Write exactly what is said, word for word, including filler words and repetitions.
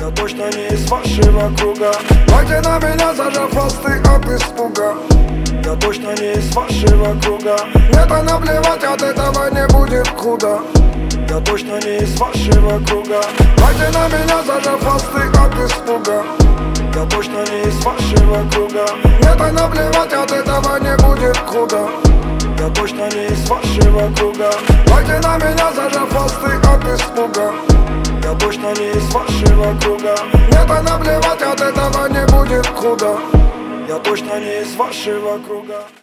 Я точно не из вашего круга. Глядя на меня, зажав хвосты от испуга. Я точно не из вашего круга. Мне-то наплевать, от этого не будет худо. Я точно не из вашего круга. Глядя на меня, зажав хвосты от испуга. Я точно не из вашего круга. Мне-то наплевать, от этого не будет худо. Я точно не из вашего круга. Глядя на меня, зажав хвосты от испуга. Я точно не из вашего круга. Мне-то наплевать, от этого не будет худо. Я точно не из вашего круга.